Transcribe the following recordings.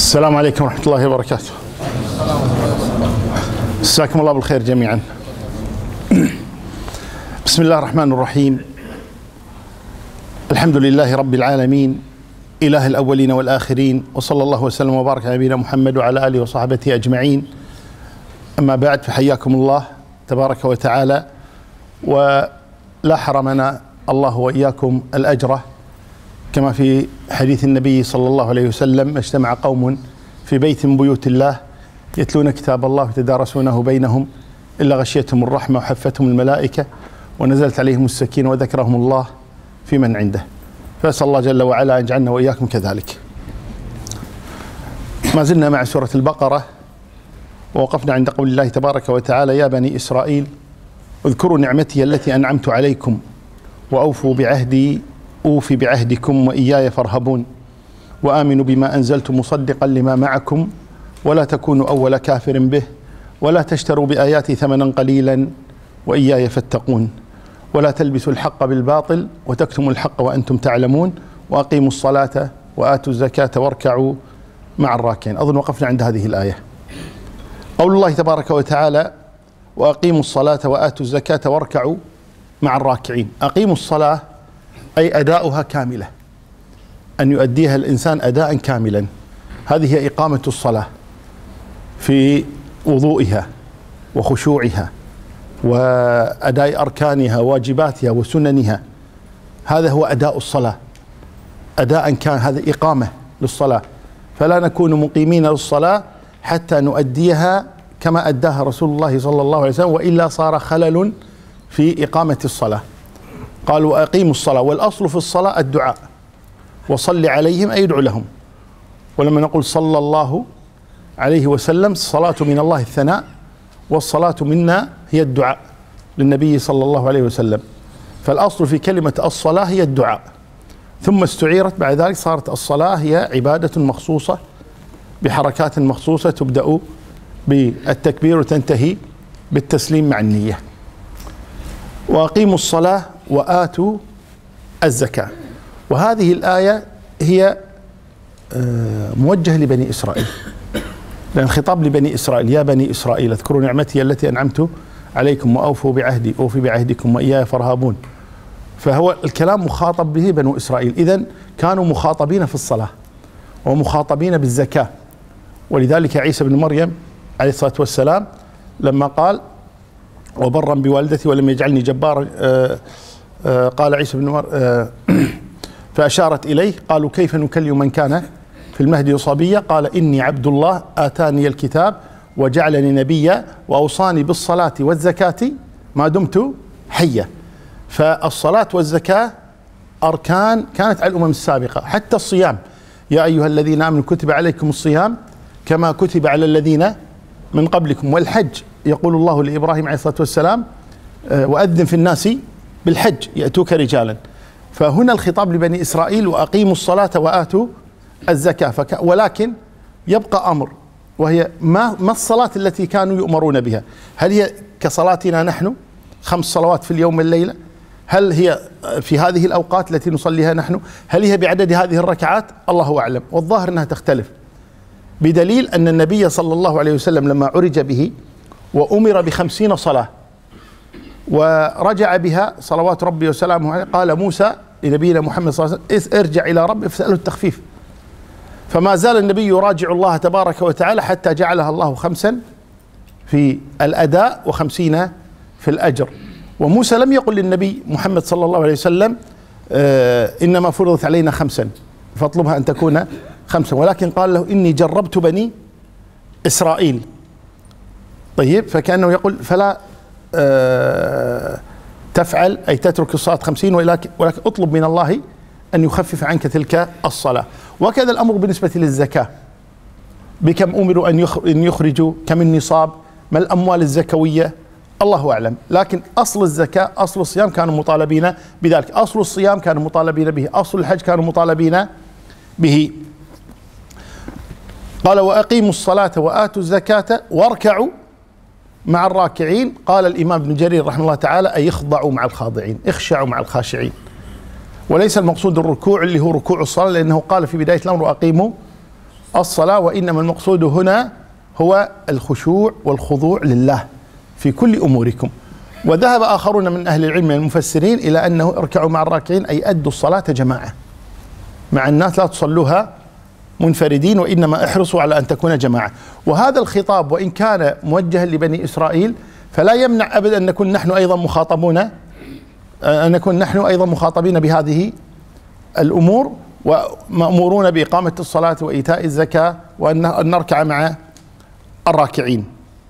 السلام عليكم ورحمة الله وبركاته. مساكم الله بالخير جميعا. بسم الله الرحمن الرحيم. الحمد لله رب العالمين، إله الأولين والآخرين، وصلى الله وسلم وبارك على نبينا محمد وعلى آله وصحبه أجمعين. أما بعد، فحياكم الله تبارك وتعالى، ولا حرمنا الله وإياكم الأجر، كما في حديث النبي صلى الله عليه وسلم: اجتمع قوم في بيت من بيوت الله يتلون كتاب الله ويتدارسونه بينهم إلا غشيتهم الرحمة وحفتهم الملائكة ونزلت عليهم السكينة وذكرهم الله في من عنده. فأسأل الله جل وعلا أن يجعلنا وإياكم كذلك. ما زلنا مع سورة البقرة، ووقفنا عند قول الله تبارك وتعالى: يا بني إسرائيل اذكروا نعمتي التي أنعمت عليكم وأوفوا بعهدي أوفي بعهدكم وإياي فارهبون وآمنوا بما أنزلت مصدقا لما معكم ولا تكونوا أول كافر به ولا تشتروا بآياتي ثمنا قليلا وإياي فاتقون ولا تلبسوا الحق بالباطل وتكتموا الحق وأنتم تعلمون وأقيموا الصلاة وآتوا الزكاة واركعوا مع الراكعين. أظن وقفنا عند هذه الآية. قول الله تبارك وتعالى: وأقيموا الصلاة وآتوا الزكاة واركعوا مع الراكعين. أقيموا الصلاة أي أداؤها كاملة، أن يؤديها الإنسان أداء كاملا. هذه هي إقامة الصلاة في وضوئها وخشوعها وأداء أركانها وواجباتها وسننها. هذا هو أداء الصلاة أداء كان، هذا إقامة للصلاة. فلا نكون مقيمين للصلاة حتى نؤديها كما أداها رسول الله صلى الله عليه وسلم، وإلا صار خلل في إقامة الصلاة. قالوا: وأقيموا الصلاة، والأصل في الصلاة الدعاء، وصل عليهم أي ادعو لهم. ولما نقول صلى الله عليه وسلم، الصلاة من الله الثناء، والصلاة منا هي الدعاء للنبي صلى الله عليه وسلم. فالأصل في كلمة الصلاة هي الدعاء، ثم استعيرت بعد ذلك، صارت الصلاة هي عبادة مخصوصة بحركات مخصوصة تبدأ بالتكبير وتنتهي بالتسليم مع النية. وأقيموا الصلاة وآتوا الزكاة. وهذه الآية هي موجهة لبني إسرائيل، لأن الخطاب لبني إسرائيل: يا بني إسرائيل اذكروا نعمتي التي أنعمت عليكم وأوفوا بعهدي أوفي بعهدكم وإياي فارهبون. فهو الكلام مخاطب به بنو إسرائيل، إذن كانوا مخاطبين في الصلاة ومخاطبين بالزكاة. ولذلك عيسى بن مريم عليه الصلاة والسلام لما قال: وبرا بوالدتي ولم يجعلني جبارا، قال عيسى بن مريم فأشارت إليه، قالوا: كيف نكلم من كان في المهد صبيا؟ قال: إني عبد الله آتاني الكتاب وجعلني نبيا وأوصاني بالصلاة والزكاة ما دمت حيا. فالصلاة والزكاة أركان كانت على الأمم السابقة، حتى الصيام: يا أيها الذين آمنوا كتب عليكم الصيام كما كتب على الذين من قبلكم. والحج، يقول الله لإبراهيم عليه الصلاة والسلام: وأذن في الناس بالحج يأتوك رجالا. فهنا الخطاب لبني إسرائيل: وأقيموا الصلاة وآتوا الزكاة. ولكن يبقى أمر، وهي ما الصلاة التي كانوا يؤمرون بها؟ هل هي كصلاتنا نحن 5 صلوات في اليوم والليلة؟ هل هي في هذه الأوقات التي نصليها نحن؟ هل هي بعدد هذه الركعات؟ الله أعلم، والظاهر أنها تختلف، بدليل أن النبي صلى الله عليه وسلم لما عرج به وأمر ب50 صلاة ورجع بها صلوات ربي وسلامه عليه، قال موسى لنبينا محمد صلى الله عليه وسلم: ارجع إلى ربي فاسأله التخفيف. فما زال النبي يراجع الله تبارك وتعالى حتى جعلها الله 5 في الأداء و50 في الأجر. وموسى لم يقل للنبي محمد صلى الله عليه وسلم: إنما فرضت علينا 5 فاطلبها أن تكون 5، ولكن قال له: إني جربت بني إسرائيل. طيب، فكأنه يقول: فلا تفعل أي تترك الصلاة 50، ولكن اطلب من الله أن يخفف عنك تلك الصلاة. وكذا الأمر بالنسبة للزكاة: بكم أمروا أن يخرجوا، كم النصاب، ما الأموال الزكوية؟ الله أعلم. لكن أصل الزكاة، أصل الصيام كانوا مطالبين بذلك، أصل الصيام كانوا مطالبين به، أصل الحج كانوا مطالبين به. قال: وأقيموا الصلاة وآتوا الزكاة واركعوا مع الراكعين. قال الإمام ابن جرير رحمه الله تعالى: أي اخضعوا مع الخاضعين، اخشعوا مع الخاشعين. وليس المقصود الركوع اللي هو ركوع الصلاة، لأنه قال في بداية الأمر: وأقيموا الصلاة، وإنما المقصود هنا هو الخشوع والخضوع لله في كل أموركم. وذهب آخرون من أهل العلم من المفسرين إلى أنه اركعوا مع الراكعين، أي أدوا الصلاة جماعة مع الناس، لا تصلوها منفردين، وإنما احرصوا على أن تكون جماعة. وهذا الخطاب وإن كان موجها لبني إسرائيل فلا يمنع أبدا أن نكون نحن أيضا مخاطبين بهذه الأمور، ومأمورون بإقامة الصلاة وإيتاء الزكاة وأن نركع مع الراكعين.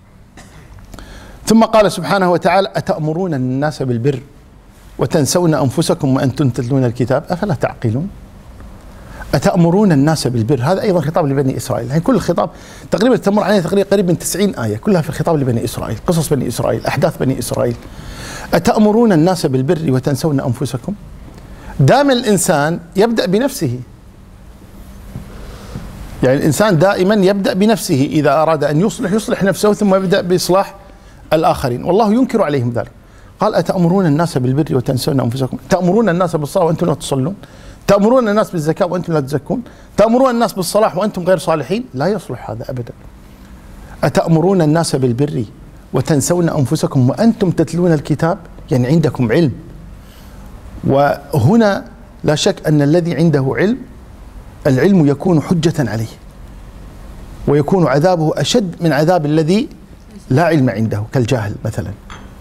ثم قال سبحانه وتعالى: أتأمرون الناس بالبر وتنسون أنفسكم وأنتم تتلون الكتاب أفلا تعقلون. أتأمرون الناس بالبر، هذا أيضا خطاب لبني إسرائيل. يعني كل الخطاب تقريبا تمر عليه تقريبا قريب من 90 آية، كلها في الخطاب لبني إسرائيل، قصص بني إسرائيل، أحداث بني إسرائيل. أتأمرون الناس بالبر وتنسون أنفسكم. دائما الإنسان يبدأ بنفسه، يعني الإنسان دائما يبدأ بنفسه، إذا أراد أن يصلح نفسه ثم يبدأ بإصلاح الآخرين، والله ينكر عليهم ذلك. قال: أتأمرون الناس بالبر وتنسون أنفسكم، تأمرون الناس بالصلاة وأنتم لا تصلون، تأمرون الناس بالزكاة وأنتم لا تزكون، تأمرون الناس بالصلاح وأنتم غير صالحين. لا يصلح هذا أبدا. أتأمرون الناس بالبر وتنسون أنفسكم وأنتم تتلون الكتاب، يعني عندكم علم. وهنا لا شك أن الذي عنده علم، العلم يكون حجة عليه، ويكون عذابه أشد من عذاب الذي لا علم عنده كالجاهل مثلا.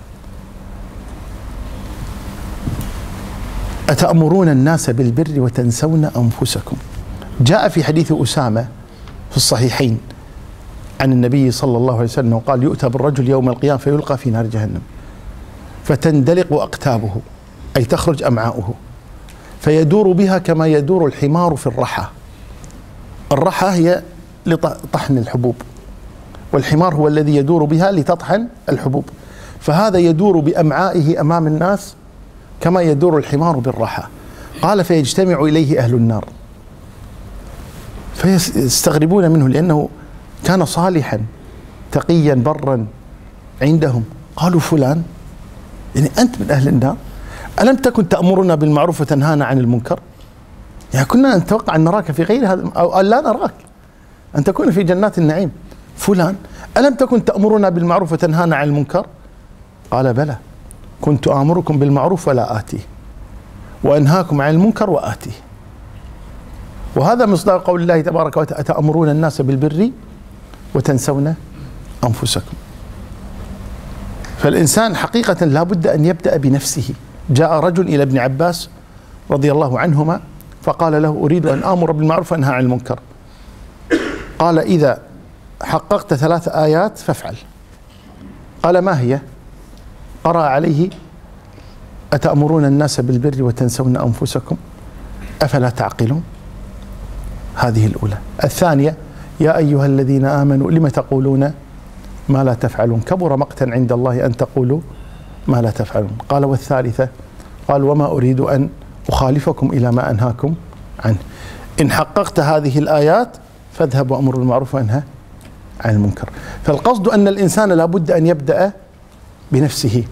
أتأمرون الناس بالبر وتنسون أنفسكم. جاء في حديث أسامة في الصحيحين عن النبي صلى الله عليه وسلم قال: يؤتى بالرجل يوم القيامة فيلقى في نار جهنم فتندلق أقتابه، أي تخرج أمعاؤه، فيدور بها كما يدور الحمار في الرحى. الرحى هي لطحن الحبوب، والحمار هو الذي يدور بها لتطحن الحبوب، فهذا يدور بأمعائه أمام الناس كما يدور الحمار بالرحى. قال: فيجتمع إليه أهل النار فيستغربون منه، لأنه كان صالحا تقيا برا عندهم. قالوا: فلان، يعني أنت من أهل النار، ألم تكن تأمرنا بالمعروف وتنهانا عن المنكر؟ يعني كنا نتوقع أن نراك في غير هذا، أو لا نراك، أن تكون في جنات النعيم. فلان، ألم تكن تأمرنا بالمعروف وتنهانا عن المنكر؟ قال: بلى، كنت آمركم بالمعروف ولا آتيه، وأنهاكم عن المنكر وآتيه. وهذا مصداق قول الله تبارك وتعالى: أتأمرون الناس بالبر وتنسون أنفسكم. فالإنسان حقيقة لا بد أن يبدأ بنفسه. جاء رجل إلى ابن عباس رضي الله عنهما فقال له: أريد أن آمر بالمعروف وأنهى عن المنكر. قال: إذا حققت 3 آيات فافعل. قال: ما هي؟ قرأ عليه: أتأمرون الناس بالبر وتنسون أنفسكم أفلا تعقلون. هذه الأولى. الثانية: يا أيها الذين آمنوا لم تقولون ما لا تفعلون، كبر مقتا عند الله أن تقولوا ما لا تفعلون. قال: والثالثة؟ قال: وما أريد أن أخالفكم إلى ما أنهاكم عنه. إن حققت هذه الآيات فاذهب وأمر بالمعروف وانهى عن المنكر. فالقصد أن الإنسان لا بد أن يبدأ بنفسه،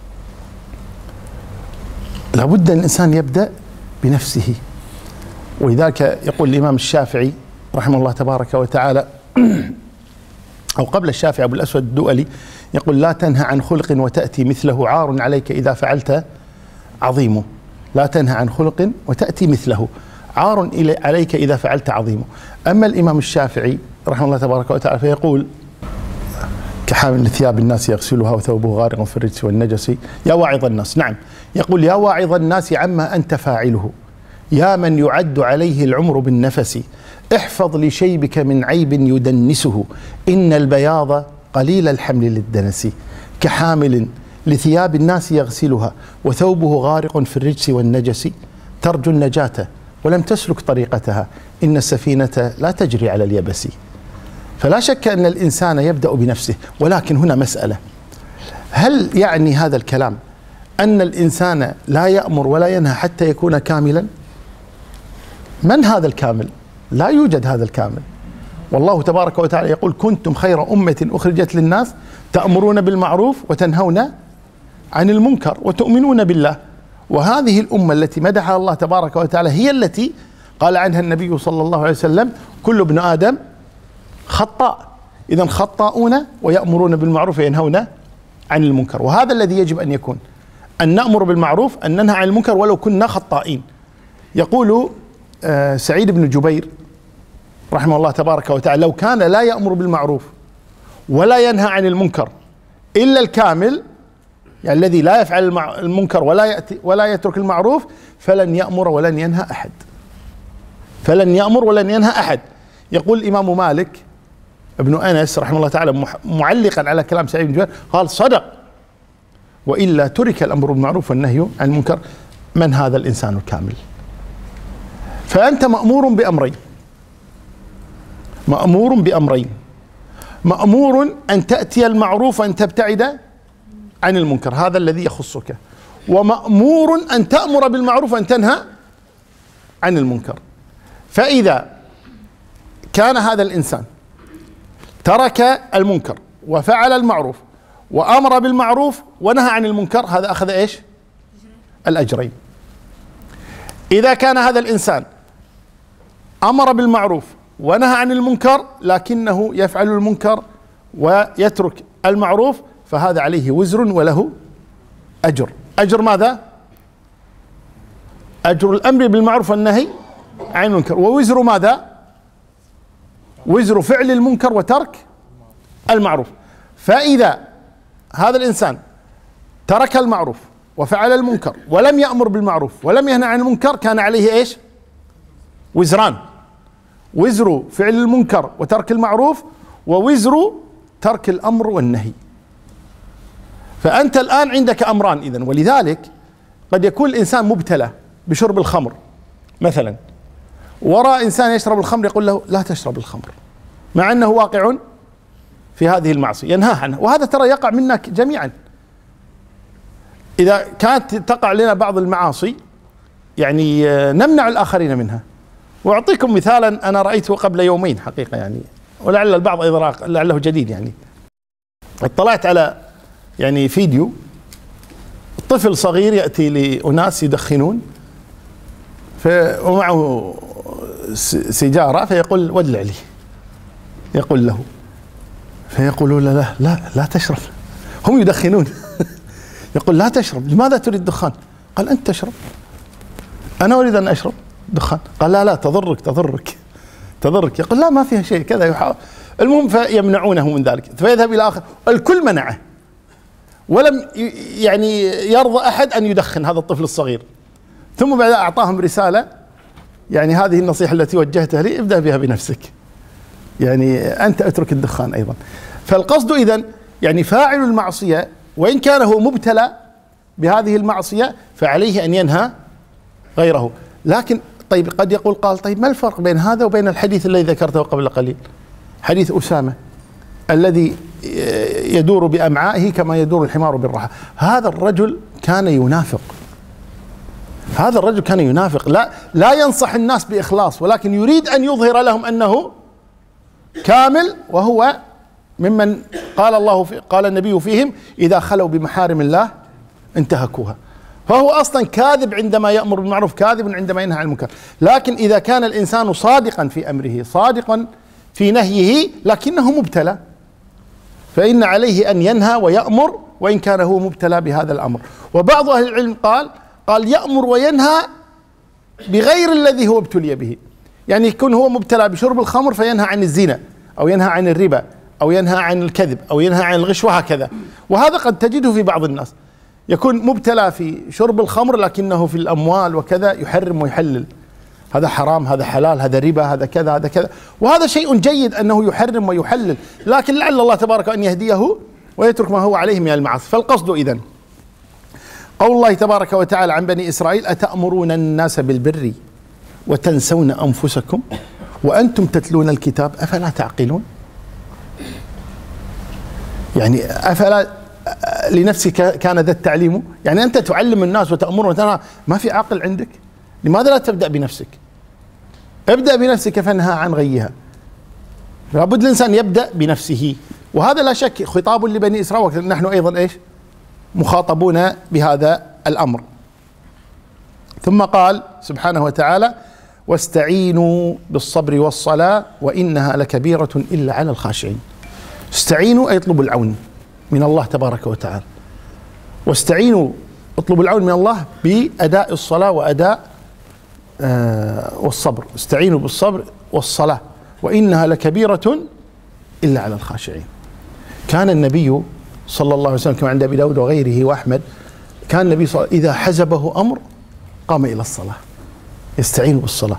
لا بد أن الإنسان يبدأ بنفسه. ولذلك يقول الإمام الشافعي رحمه الله تبارك وتعالى، أو قبل الشافعي أبو الأسود الدؤلي، يقول: لا تنهى عن خلق وتأتي مثله، عار عليك إذا فعلت عظيمه. لا تنهى عن خلق وتأتي مثله، عار عليك إذا فعلت عظيمه. أما الإمام الشافعي رحمه الله تبارك وتعالى فيقول: كحامل ثياب الناس يغسلها وثوبه غارق في الرجس والنجس يا واعظ الناس. نعم، يقول: يا واعظ الناس عما أنت فاعله، يا من يعد عليه العمر بالنفس، احفظ لشيبك من عيب يدنسه، إن البياض قليل الحمل للدنس، كحامل لثياب الناس يغسلها وثوبه غارق في الرجس والنجس، ترجو النجاة ولم تسلك طريقتها، إن السفينة لا تجري على اليبس. فلا شك أن الإنسان يبدأ بنفسه. ولكن هنا مسألة: هل يعني هذا الكلام أن الإنسان لا يأمر ولا ينهى حتى يكون كاملا؟ من هذا الكامل؟ لا يوجد هذا الكامل. والله تبارك وتعالى يقول: كنتم خير أمة أخرجت للناس تأمرون بالمعروف وتنهون عن المنكر وتؤمنون بالله. وهذه الأمة التي مدحها الله تبارك وتعالى هي التي قال عنها النبي صلى الله عليه وسلم: كل ابن آدم خطاء. إذن خطاؤون ويأمرون بالمعروف وينهون عن المنكر، وهذا الذي يجب أن يكون، أن نأمر بالمعروف، أن ننهى عن المنكر ولو كنا خطائين. يقول سعيد بن جبير رحمه الله تبارك وتعالى: لو كان لا يأمر بالمعروف ولا ينهى عن المنكر إلا الكامل، يعني الذي لا يفعل المنكر ولا يترك المعروف، فلن يأمر ولن ينهى أحد، فلن يأمر ولن ينهى أحد. يقول الإمام مالك ابن أنس رحمه الله تعالى معلقا على كلام سعيد بن جبير، قال: صدق، وإلا ترك الأمر بالمعروف والنهي عن المنكر من هذا الإنسان الكامل. فأنت مأمور بأمرين، مأمور بأمرين: مأمور أن تأتي المعروف وأن تبتعد عن المنكر، هذا الذي يخصك، ومأمور أن تأمر بالمعروف وأن تنهى عن المنكر. فإذا كان هذا الإنسان ترك المنكر وفعل المعروف وأمر بالمعروف ونهى عن المنكر، هذا أخذ إيش؟ الأجرين. إذا كان هذا الإنسان أمر بالمعروف ونهى عن المنكر لكنه يفعل المنكر ويترك المعروف، فهذا عليه وزر وله أجر. أجر ماذا؟ أجر الأمر بالمعروف والنهي عن المنكر. ووزر ماذا؟ وزر فعل المنكر وترك المعروف. فإذا هذا الإنسان ترك المعروف وفعل المنكر ولم يأمر بالمعروف ولم ينهى عن المنكر، كان عليه إيش؟ وزران: وزر فعل المنكر وترك المعروف، ووزر ترك الأمر والنهي. فأنت الآن عندك أمران إذن. ولذلك قد يكون الإنسان مبتلى بشرب الخمر مثلا، وراء إنسان يشرب الخمر يقول له: لا تشرب الخمر، مع أنه واقع في هذه المعصية، ينهاه عنها. وهذا ترى يقع منا جميعا. إذا كانت تقع لنا بعض المعاصي يعني نمنع الآخرين منها. وأعطيكم مثالا أنا رأيته قبل يومين حقيقة، يعني ولعل البعض أيضا لعله جديد. يعني اطلعت على يعني فيديو طفل صغير يأتي لأناس يدخنون ومعه سيجارة، فيقول: ولع لي. يقول له، فيقولون له: لا تشرب، هم يدخنون. يقول: لا تشرب، لماذا تريد دخان؟ قال: أنت تشرب، أنا أريد أن أشرب دخان. قال: لا تضرك. يقول: لا، ما فيها شيء كذا، يحاول. المهم فيمنعونه من ذلك، فيذهب إلى آخر، الكل منعه، ولم يعني يرضى أحد أن يدخن هذا الطفل الصغير. ثم بعد أعطاهم رسالة: يعني هذه النصيحة التي وجهتها لي، ابدأ بها بنفسك، يعني أنت اترك الدخان أيضا. فالقصد إذن يعني فاعل المعصية وإن كان هو مبتلى بهذه المعصية فعليه أن ينهى غيره. لكن طيب قد يقول قال: طيب ما الفرق بين هذا وبين الحديث الذي ذكرته قبل قليل، حديث أسامة الذي يدور بأمعائه كما يدور الحمار بالرحى؟ هذا الرجل كان ينافق، هذا الرجل كان ينافق، لا ينصح الناس بإخلاص، ولكن يريد أن يظهر لهم أنه كامل، وهو ممن قال النبي فيهم: إذا خلوا بمحارم الله انتهكوها. فهو أصلا كاذب عندما يأمر بالمعروف، كاذب عندما ينهى عن المنكر. لكن إذا كان الإنسان صادقا في أمره، صادقا في نهيه، لكنه مبتلى، فإن عليه أن ينهى ويأمر وإن كان هو مبتلى بهذا الأمر. وبعض أهل العلم قال يأمر وينهى بغير الذي هو ابتلي به، يعني يكون هو مبتلى بشرب الخمر فينهى عن الزنا أو ينهى عن الربا أو ينهى عن الكذب أو ينهى عن الغش وهكذا. وهذا قد تجده في بعض الناس، يكون مبتلى في شرب الخمر لكنه في الأموال وكذا يحرم ويحلل، هذا حرام، هذا حلال، هذا ربا، هذا كذا، هذا كذا. وهذا شيء جيد أنه يحرم ويحلل، لكن لعل الله تبارك أن يهديه ويترك ما هو عليه من المعاصي. فالقصد إذن قول الله تبارك وتعالى عن بني إسرائيل: أتأمرون الناس بالبر وتنسون أنفسكم وأنتم تتلون الكتاب أفلا تعقلون؟ يعني أفلا لنفسك كان ذا التعليم؟ يعني أنت تعلم الناس وتأمر وتنهى، ما في عقل عندك؟ لماذا لا تبدأ بنفسك؟ ابدأ بنفسك فانهى عن غيها. لابد الإنسان يبدأ بنفسه، وهذا لا شك خطاب لبني إسرائيل، نحن أيضا إيش؟ مخاطبون بهذا الأمر. ثم قال سبحانه وتعالى: واستعينوا بالصبر والصلاة وإنها لكبيرة إلا على الخاشعين. استعينوا أي اطلبوا العون من الله تبارك وتعالى، واستعينوا اطلبوا العون من الله بأداء الصلاة وأداء والصبر. استعينوا بالصبر والصلاة وإنها لكبيرة إلا على الخاشعين. كان النبي صلى الله عليه وسلم كما عند أبي داود وغيره وأحمد، كان النبي صلى الله عليه وسلم إذا حزبه أمر قام إلى الصلاة يستعين بالصلاة.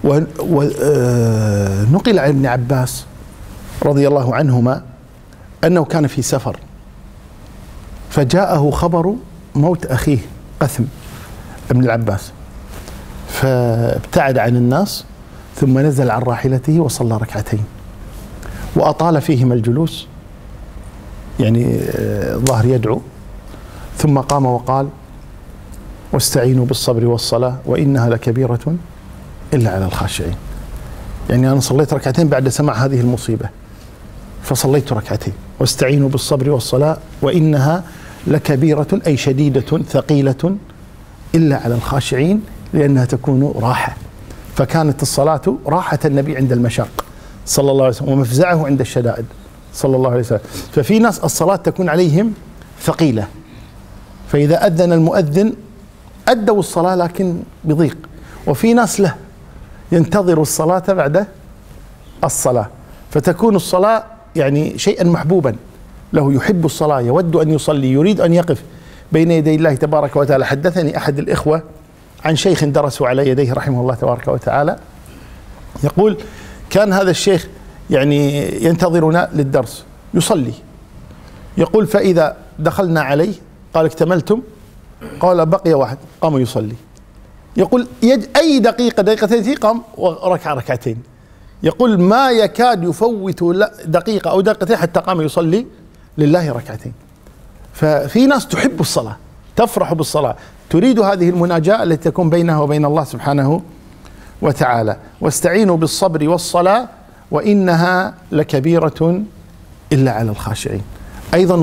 ونقل عن ابن عباس رضي الله عنهما أنه كان في سفر فجاءه خبر موت أخيه قثم ابن العباس، فابتعد عن الناس ثم نزل عن راحلته وصلى ركعتين وأطال فيهما الجلوس، يعني ظهر يدعو، ثم قام وقال واستعينوا بالصبر والصلاة وإنها لكبيرة إلا على الخاشعين. يعني أنا صليت ركعتين بعد سماع هذه المصيبة، فصليت ركعتين واستعينوا بالصبر والصلاة وإنها لكبيرة أي شديدة ثقيلة إلا على الخاشعين، لأنها تكون راحة. فكانت الصلاة راحة النبي عند المشاق صلى الله عليه وسلم ومفزعه عند الشدائد صلى الله عليه وسلم. ففي ناس الصلاة تكون عليهم ثقيلة، فإذا أذن المؤذن أدوا الصلاة لكن بضيق، وفي ناس له ينتظر الصلاة بعد الصلاة، فتكون الصلاة يعني شيئا محبوبا له، يحب الصلاة، يود أن يصلي، يريد أن يقف بين يدي الله تبارك وتعالى. حدثني أحد الإخوة عن شيخ درسوا على يديه رحمه الله تبارك وتعالى، يقول كان هذا الشيخ يعني ينتظرنا للدرس يصلي، يقول فإذا دخلنا عليه قال اكتملتم؟ قال بقي واحد، قام يصلي. يقول أي دقيقة دقيقتين قام وركع ركعتين، يقول ما يكاد يفوت دقيقة أو دقيقتين حتى قام يصلي لله ركعتين. ففي ناس تحب الصلاة، تفرح بالصلاة، تريد هذه المناجاة التي تكون بينها وبين الله سبحانه وتعالى. واستعينوا بالصبر والصلاة وإنها لكبيرة إلا على الخاشعين. أيضا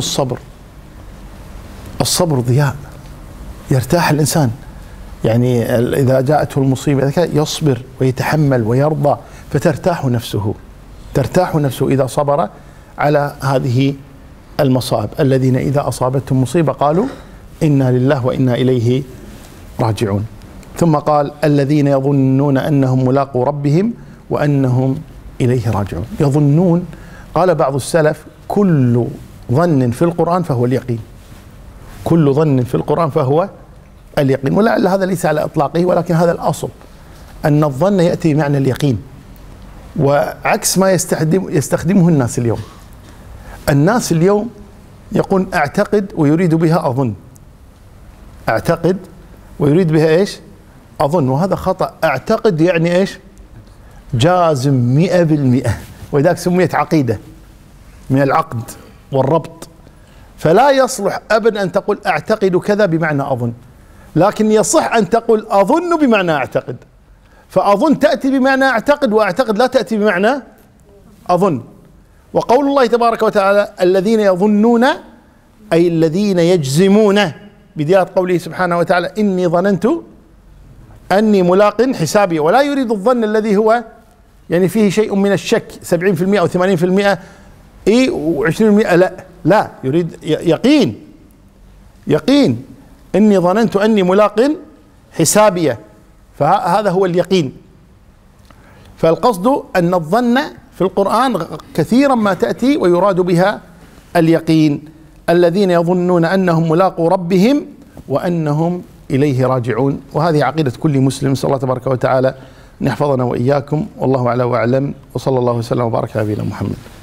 الصبر ضياء، يرتاح الإنسان، يعني إذا جاءته المصيبة يصبر ويتحمل ويرضى، فترتاح نفسه إذا صبر على هذه المصائب. الذين إذا أصابتهم مصيبة قالوا إنا لله وإنا إليه راجعون. ثم قال الذين يظنون أنهم ملاقو ربهم وأنهم إليه راجعون. يظنون، قال بعض السلف كل ظن في القرآن فهو اليقين، كل ظن في القرآن فهو اليقين. ولعل هذا ليس على إطلاقه، ولكن هذا الأصل أن الظن يأتي بمعنى اليقين، وعكس ما يستخدمه الناس اليوم. الناس اليوم يقول أعتقد ويريد بها أظن، أعتقد ويريد بها إيش؟ أظن، وهذا خطأ. أعتقد يعني إيش؟ جازم 100%، ولذلك سميت عقيدة من العقد والربط. فلا يصلح أبدا أن تقول أعتقد كذا بمعنى أظن، لكن يصح أن تقول أظن بمعنى أعتقد. فأظن تأتي بمعنى أعتقد، وأعتقد لا تأتي بمعنى أظن. وقول الله تبارك وتعالى الذين يظنون أي الذين يجزمون، بدلالة قوله سبحانه وتعالى إني ظننت أني ملاق حسابي، ولا يريد الظن الذي هو يعني فيه شيء من الشك 70% أو 80% و20%، لا يريد يقين إني ظننت أني ملاق حسابي، فهذا هو اليقين. فالقصد أن الظن في القرآن كثيرا ما تأتي ويراد بها اليقين. الذين يظنون أنهم ملاقو ربهم وأنهم إليه راجعون. وهذه عقيدة كل مسلم، صلى الله تبارك وتعالى أن يحفظنا وإياكم، والله أعلى وأعلم، وصلى الله وسلم وبارك على نبينا محمد.